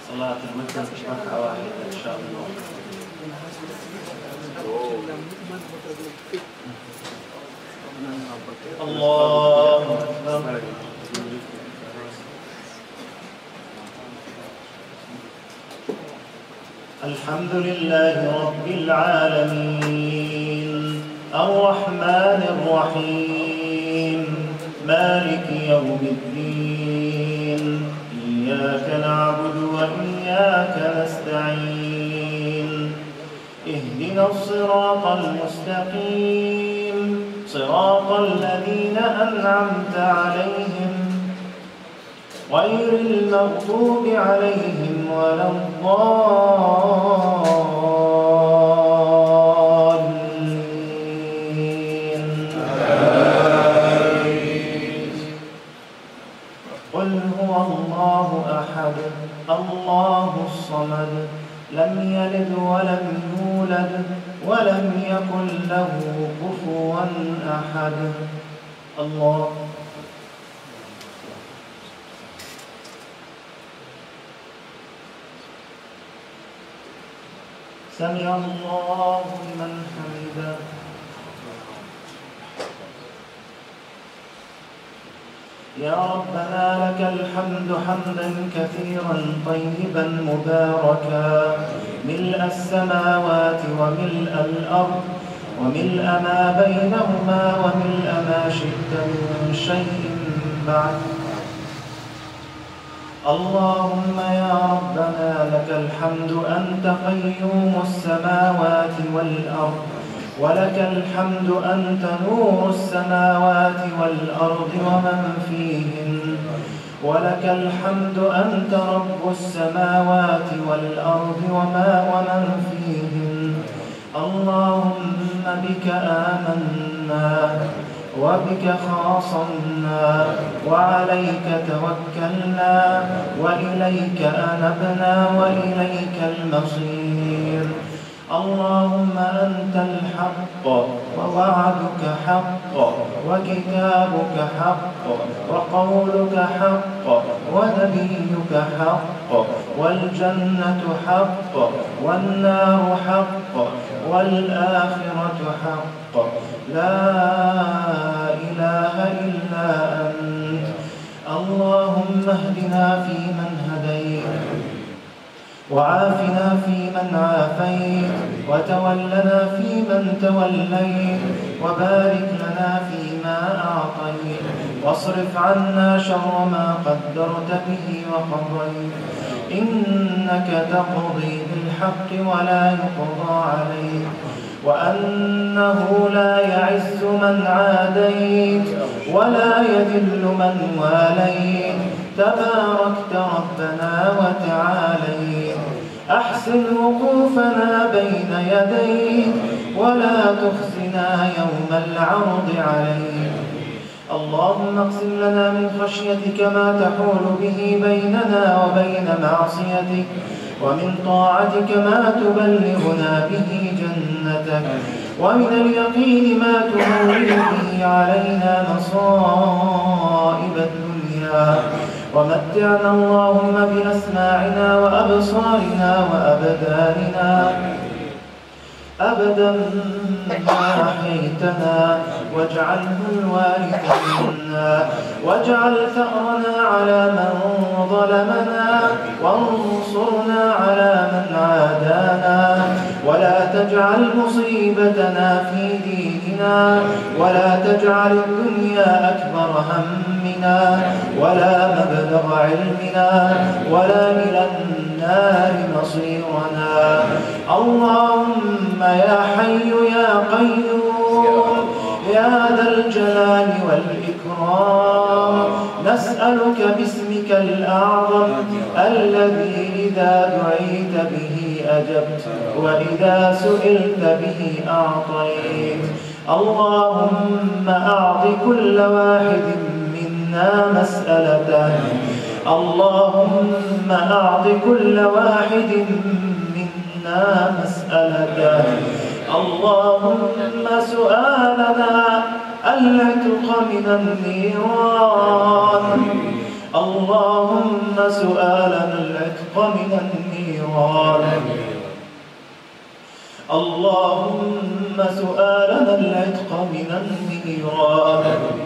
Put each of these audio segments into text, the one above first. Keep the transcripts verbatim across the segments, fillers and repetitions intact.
صلاة المغرب ركعة واحدة إن شاء الله. الله أكبر. الحمد لله رب العالمين الرحمن الرحيم مالك يوم الدين إياك نعبد وإياك نستعين اهدنا الصراط المستقيم صراط الذين أنعمت عليهم غير المغضوب عليهم ولا الضالين. قل هو الله أحد الله الصمد لم يلد ولم يولد ولم يكن له كفوا أحد. الله سمع الله لمن حمده. يا ربنا لك الحمد حمدا كثيرا طيبا مباركا ملء السماوات وملء الأرض وملء ما بينهما وملء ما شئت من شيء بعد. اللهم يا ربنا لك الحمد أنت قيوم السماوات والأرض ولك الحمد أنت نور السماوات والأرض ومن فيهن ولك الحمد أنت رب السماوات والأرض وما ومن فيهن. اللهم بك آمنا وبك خاصمنا وعليك توكلنا وإليك أنبنا وإليك المصير. اللهم أنت الحق ووعدك حق وكتابك حق وقولك حق ونبيك حق والجنة حق والنار حق والآخرة حق. لا إله إلا أنت. اللهم اهدنا فيمن هديت وعافنا فيمن عافيت وتولنا فيمن توليت وبارك لنا فيما أعطيت واصرف عنا شر ما قدرت به وقضيت. إنك تقضي بالحق ولا يقضى عليك وأنه لا يعز من عاديت ولا يذل من واليت. تباركت ربنا وتعاليت. أحسن وقوفنا بين يديك ولا تخزنا يوم العرض عليك. اللهم اقسم لنا من خشيتك ما تحول به بيننا وبين معصيتك ومن طاعتك ما تبلغنا به جنتك ومن اليقين ما تهون به علينا مصائب الدنيا. ومتعنا اللهم بأسماعنا وأبصارنا وأبداننا أبدا ما أحييتنا واجعله الوارث منا واجعل ثأرنا على من ظلمنا وانصرنا على من عادانا ولا تجعل مصيبتنا في ديننا ولا تجعل الدنيا أكبر همنا ولا مبلغ علمنا ولا إلى النار مصيرنا. اللهم يا حي يا قيوم يا ذا الجلال والإكرام نسألك باسمك الأعظم الذي إذا دعيت به أجبت وإذا سئلت به أعطيت. اللهم أعط كل واحد منا مسألته. اللهم أعط كل واحد منا مسألته. اللهم سؤالنا العتق من النيران اللهم سؤالنا العتق من النيران اللهم سؤالنا العتق من النيران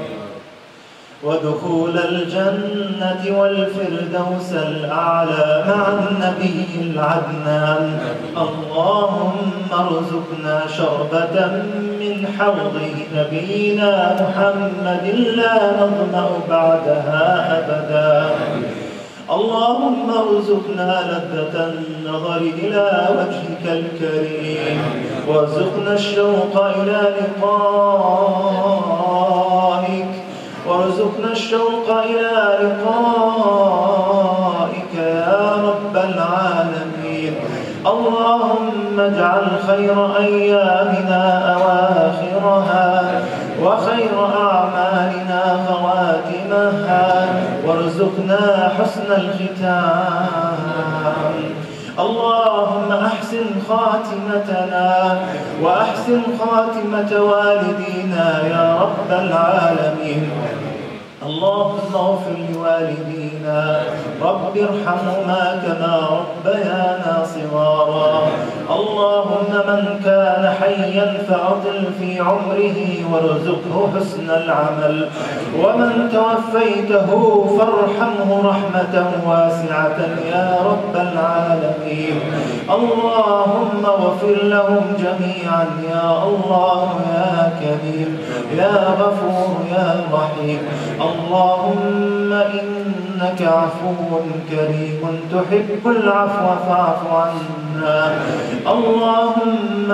ودخول الجنة والفردوس الأعلى مع النبي العدنان. اللهم ارزقنا شربة من حوض نبينا محمد لا نظمأ بعدها أبدا. اللهم ارزقنا لذة النظر إلى وجهك الكريم وارزقنا الشوق إلى لقائك وارزقنا الشوق إلى لقائك يا رب العالمين. اللهم اجعل خير أيامنا أواخرها وخير أعمالنا خواتمها وارزقنا حسن الختام. اللهم أحسن خاتمتنا وأحسن خاتمة والدينا يا رب العالمين. اللهم اغفر لوالدينا رب ارحمهما كما ربيانا صغارا. اللهم من كان حيا فأطل في عمره وارزقه حسن العمل ومن توفيته فارحمه رحمة واسعة يا رب العالمين. اللهم اغفر لهم جميعا يا الله يا كريم يا غفور يا رحيم. اللهم إنك عفو كريم تحب العفو فاعف عنا. اللهم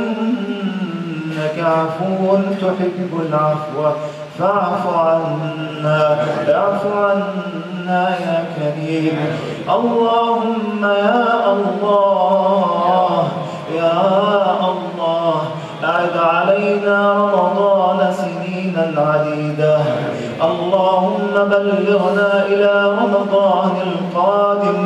إنك عفو تحب العفو فاعف عنا اعف عنا يا كريم. اللهم يا الله يا الله أعد علينا رمضان سنينا عديدة. اللهم بلغنا إلى رمضان القادم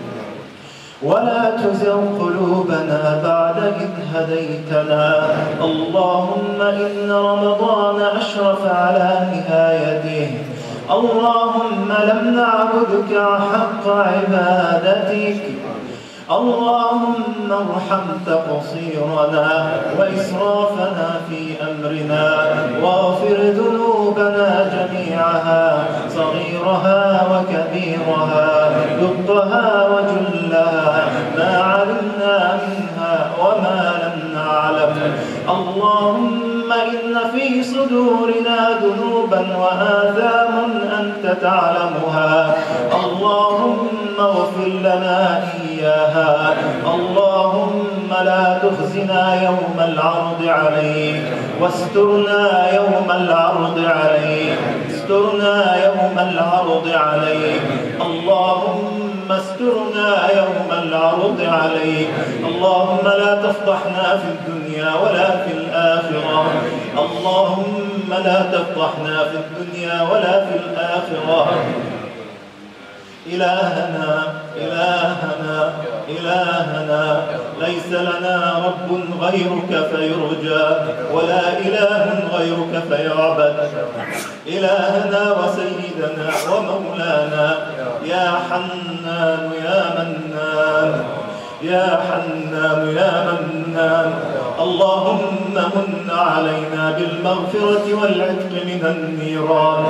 ولا تزغ قلوبنا بعد إذ هديتنا. اللهم إن رمضان أشرف على نهايته. اللهم لم نعبدك حق عبادتك. اللهم ارحم تقصيرنا وإسرافنا في أمرنا واغفر ذنوبنا جميعها صغيرها وكبيرها دقها وجلها ما علمنا منها وما لم نعلم. اللهم إن في صدورنا ذنوبا وآثام أنت تعلمها. اللهم اغفر لنا إياها. اللهم لا تخزنا يوم العرض عليك واسترنا يوم العرض عليك استرنا يوم العرض عليك. اللهم استرنا يوم العرض عليك. اللهم لا تفضحنا في الدنيا ولا في الآخرة. اللهم لا تفضحنا في الدنيا ولا في الآخرة. إلهنا إلهنا إلهنا ليس لنا رب غيرك فيرجى ولا إله غيرك فيعبد. إلهنا وسيدنا ومولانا يا حنان يا منان يا حنان يا منان. اللهم من علينا بالمغفرة والعتق من النيران.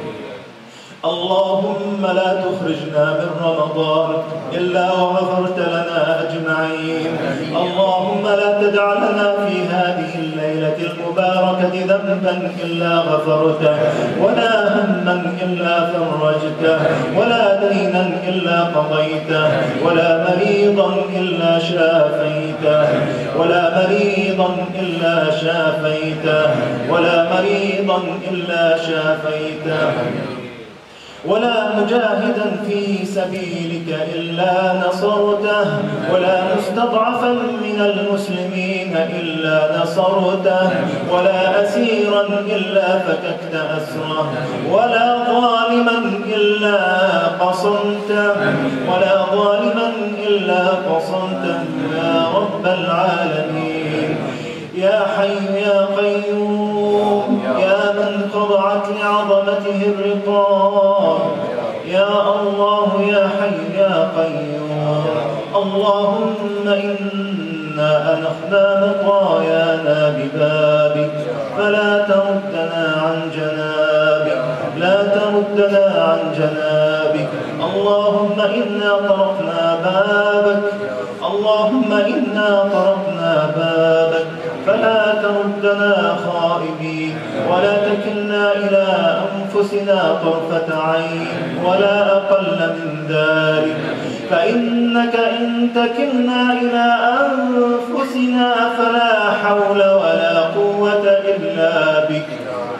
اللهم لا تخرجنا من رمضان إلا وغفرت لنا أجمعين. اللهم لا تدع لنا في هذه الليلة المباركة ذنبا إلا غفرته ولا هما إلا فرجته ولا دينا إلا قضيته ولا مريضا إلا شافيته ولا مريضا إلا شافيته ولا مريضا إلا شافيته ولا مجاهدا في سبيلك إلا نصرته ولا مستضعفا من المسلمين إلا نصرته ولا أسيرا إلا فككت أسره ولا ظالما إلا قصمته ولا ظالما إلا قصمته يا رب العالمين. يا حي يا قيوم يا من خضعت لعظمته الرقاب يا الله يا حي يا قيوم. اللهم إنا أنخنا مطايانا ببابك فلا تردنا عن جنابك، لا تردنا عن جنابك. اللهم إنا طرقنا بابك، اللهم إنا طرقنا بابك فلا تردنا خائبين، ولا تكلنا إلى أنفسنا طرفة عين ولا أقل من ذلك، فإنك إن تكلنا إلى أنفسنا فلا حول ولا قوة إلا بك.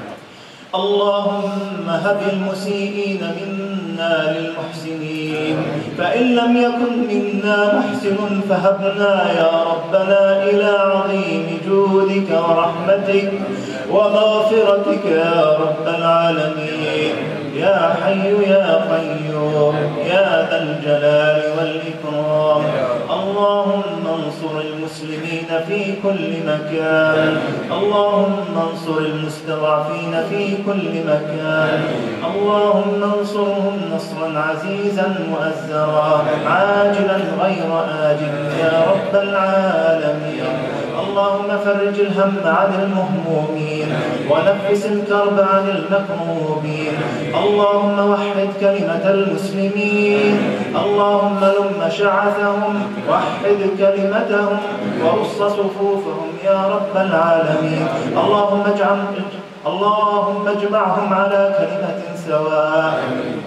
اللهم هب المسيئين منا للمحسنين، فإن لم يكن منا محسن فهبنا يا ربنا إلى عظيم جودك ورحمتك ومغفرتك يا رب العالمين. يا حي يا قيوم يا ذا الجلال والإكرام. اللهم انصر المسلمين في كل مكان، اللهم انصر المستضعفين في كل مكان، اللهم انصرهم نصرا عزيزا مؤزرا عاجلا غير آجل يا رب العالمين. اللهم فرج الهم عن المهمومين ونفس الكرب عن المكروبين. اللهم وحد كلمة المسلمين، اللهم لم شعثهم، وحد كلمتهم ورص صفوفهم يا رب العالمين. اللهم اجعل اللهم اجمعهم على كلمة سواء.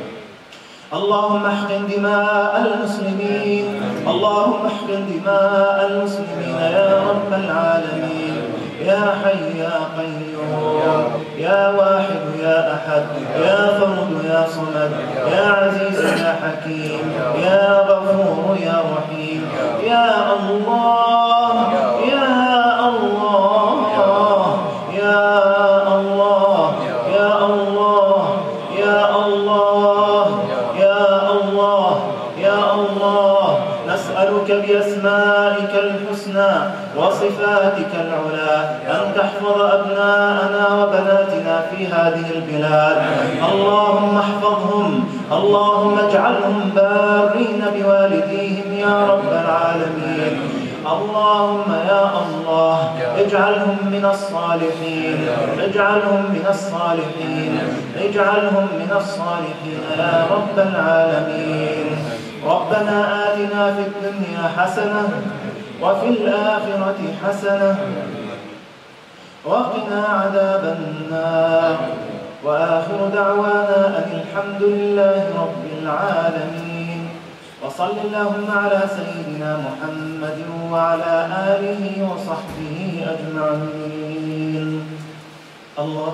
اللهم احقن دماء المسلمين، اللهم احقن دماء المسلمين يا رب العالمين. يا حي يا قيوم يا واحد يا أحد يا فرد يا صمد يا عزيز يا حكيم يا غفور يا رحيم. يا الله يا الله يا الله يا الله يا الله يا الله يا الله. نسألك بأسمائك الحسنى وصفاتك العلى أن تحفظ أبناءنا وبناتنا في هذه البلاد. اللهم احفظهم، اللهم اجعلهم بارين بوالديهم يا رب العالمين. اللهم يا الله اجعلهم من الصالحين، اجعلهم من الصالحين، اجعلهم من الصالحين يا رب العالمين. ربنا آتنا في الدنيا حسنة وفي الآخرة حسنة وقنا عذاب النار. وآخر دعوانا أن الحمد لله رب العالمين. وصل اللهم على سيدنا محمد وعلى آله وصحبه أجمعين. الله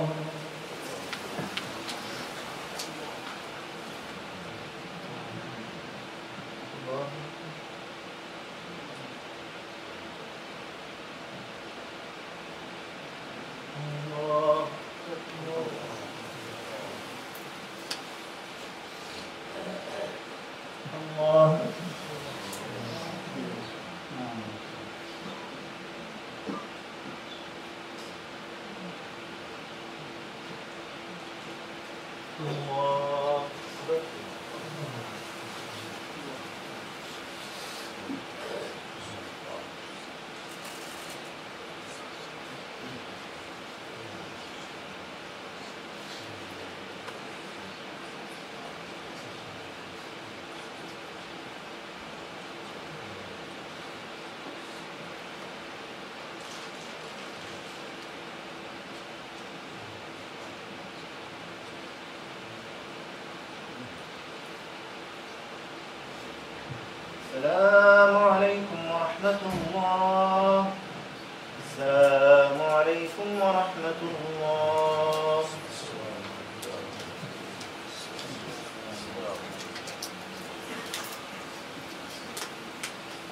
السلام عليكم ورحمة الله. السلام عليكم ورحمة الله.